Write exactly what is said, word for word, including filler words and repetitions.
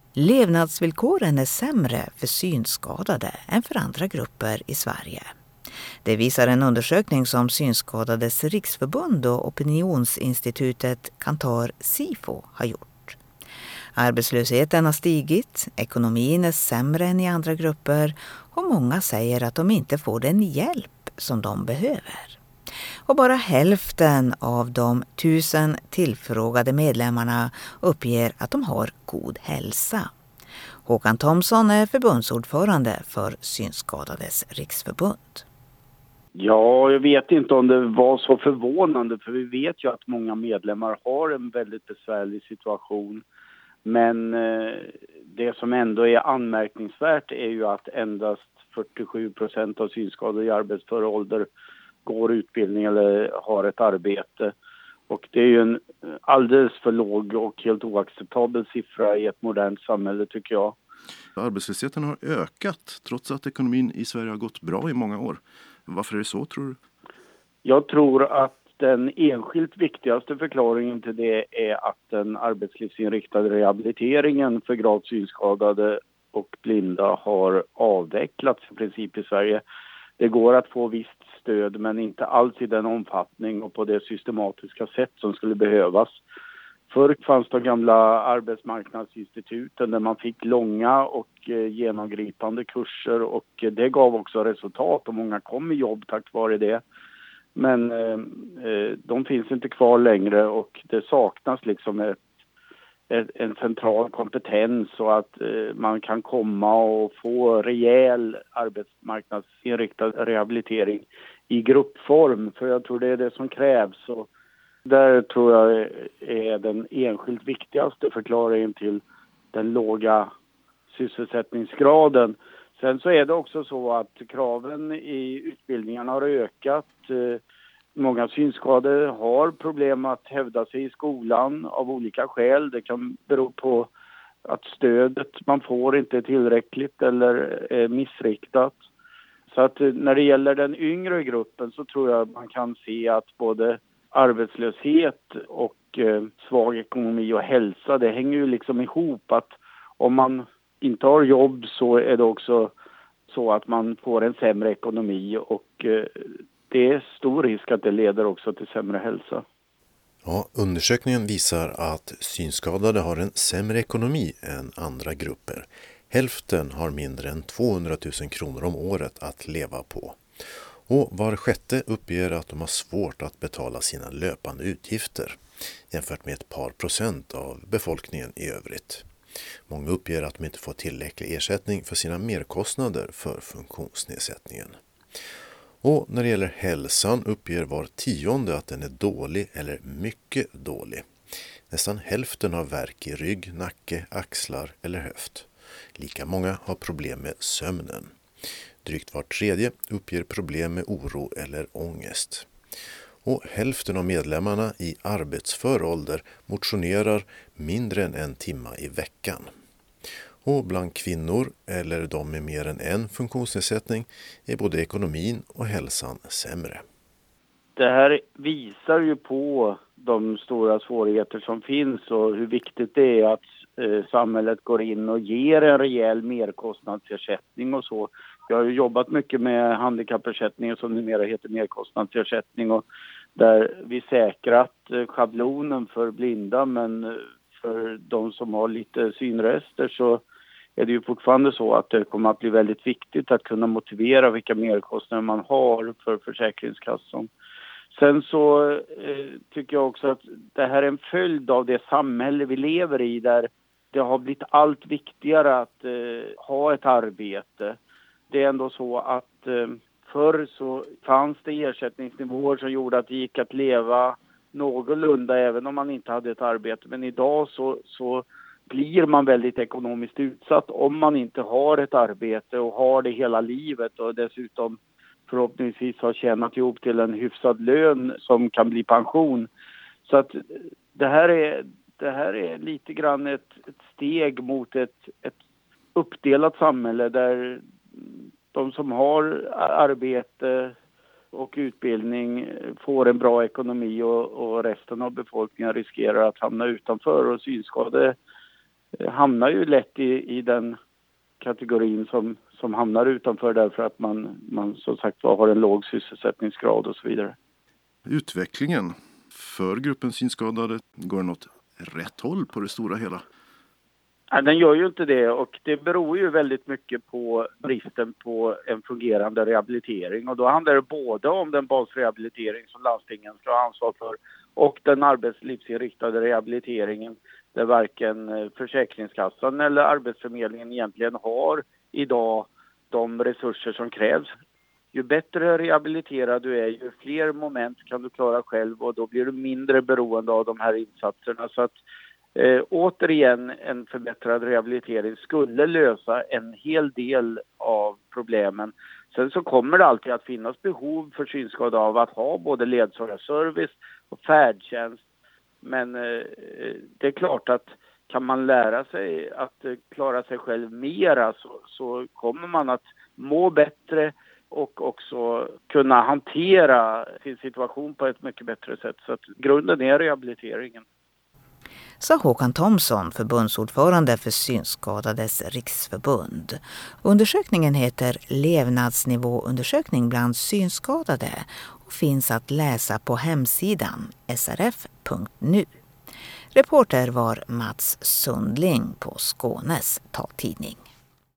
Levnadsvillkoren är sämre för synskadade än för andra grupper i Sverige. Det visar en undersökning som Synskadades riksförbund och opinionsinstitutet Kantar Sifo har gjort. Arbetslösheten har stigit, ekonomin är sämre än i andra grupper och många säger att de inte får den hjälp som de behöver. Och bara hälften av de tusen tillfrågade medlemmarna uppger att de har god hälsa. Håkan Thomsson är förbundsordförande för Synskadades riksförbund. Ja, jag vet inte om det var så förvånande, för vi vet ju att många medlemmar har en väldigt besvärlig situation. Men eh, det som ändå är anmärkningsvärt är ju att endast fyrtiosju procent av synskadade i arbetsför ålder går utbildning eller har ett arbete. Och det är ju en alldeles för låg och helt oacceptabel siffra i ett modernt samhälle, tycker jag. Arbetslösheten har ökat trots att ekonomin i Sverige har gått bra i många år. Varför är det så, tror du? Jag tror att den enskilt viktigaste förklaringen till det är att den arbetslivsinriktade rehabiliteringen för gravt synskadade och blinda har avvecklats i princip i Sverige. Det går att få visst stöd, men inte alls i den omfattning och på det systematiska sätt som skulle behövas. Förr fanns de gamla arbetsmarknadsinstituten där man fick långa och genomgripande kurser, och det gav också resultat och många kom i jobb tack vare det. Men eh, de finns inte kvar längre, och det saknas liksom ett, ett, en central kompetens så att eh, man kan komma och få rejäl arbetsmarknadsinriktad rehabilitering i gruppform. För jag tror det är det som krävs, och där tror jag är den enskilt viktigaste förklaringen till den låga sysselsättningsgraden. Sen så är det också så att kraven i utbildningarna har ökat. Många synskadade har problem att hävda sig i skolan av olika skäl. Det kan bero på att stödet man får inte är tillräckligt eller är missriktat. Så att när det gäller den yngre gruppen så tror jag man kan se att både arbetslöshet och eh, svag ekonomi och hälsa, det hänger ju liksom ihop. Att om man inte har jobb så är det också så att man får en sämre ekonomi, och eh, det är stor risk att det leder också till sämre hälsa. Ja, undersökningen visar att synskadade har en sämre ekonomi än andra grupper. Hälften har mindre än tvåhundratusen kronor om året att leva på. Och var sjätte uppger att de har svårt att betala sina löpande utgifter, jämfört med ett par procent av befolkningen i övrigt. Många uppger att de inte får tillräcklig ersättning för sina merkostnader för funktionsnedsättningen. Och när det gäller hälsan uppger var tionde att den är dålig eller mycket dålig. Nästan hälften har värk i rygg, nacke, axlar eller höft. Lika många har problem med sömnen. Drygt var tredje uppger problem med oro eller ångest. Och hälften av medlemmarna i arbetsför ålder motionerar mindre än en timma i veckan. Och bland kvinnor eller de med mer än en funktionsnedsättning är både ekonomin och hälsan sämre. Det här visar ju på de stora svårigheter som finns och hur viktigt det är att eh, samhället går in och ger en rejäl merkostnadsersättning och så. Jag har ju jobbat mycket med handikappersättningen som numera heter merkostnadsersättning, och där vi säkrat eh, schablonen för blinda, men för de som har lite synrester så är det ju fortfarande så att det kommer att bli väldigt viktigt att kunna motivera vilka merkostnader man har för Försäkringskassan. Sen så eh, tycker jag också att det här är en följd av det samhälle vi lever i, där det har blivit allt viktigare att eh, ha ett arbete. Det är ändå så att eh, förr så fanns det ersättningsnivåer som gjorde att det gick att leva någorlunda även om man inte hade ett arbete. Men idag så, så blir man väldigt ekonomiskt utsatt om man inte har ett arbete och har det hela livet, och dessutom förhoppningsvis har tjänat ihop till en hyfsad lön som kan bli pension. Så att det här är, det här är lite grann ett, ett steg mot ett, ett uppdelat samhälle där de som har arbete och utbildning får en bra ekonomi, och, och resten av befolkningen riskerar att hamna utanför. Och synskadade hamnar ju lätt i, i den kategorin som, som hamnar utanför därför att man, man som sagt har en låg sysselsättningsgrad och så vidare. Utvecklingen för gruppen synskadade, går något rätt håll på det stora hela? Nej, den gör ju inte det, och det beror ju väldigt mycket på bristen på en fungerande rehabilitering, och då handlar det både om den basrehabilitering som landstingen ska ha ansvar för och den arbetslivsinriktade rehabiliteringen där varken Försäkringskassan eller Arbetsförmedlingen egentligen har idag de resurser som krävs. Ju bättre rehabiliterad du är, ju fler moment kan du klara själv, och då blir du mindre beroende av de här insatserna. Så att eh, återigen, en förbättrad rehabilitering skulle lösa en hel del av problemen. Sen så kommer det alltid att finnas behov för synskadade av att ha både ledsagarservice och färdtjänst. Men eh, det är klart att kan man lära sig att eh, klara sig själv mera så, så kommer man att må bättre och också kunna hantera sin situation på ett mycket bättre sätt. Så att grunden är rehabiliteringen. Sa Håkan Thomsson, förbundsordförande för Synskadades riksförbund. Undersökningen heter Levnadsnivåundersökning bland synskadade och finns att läsa på hemsidan s r f punkt nu. Reporter var Mats Sundling på Skånes taltidning.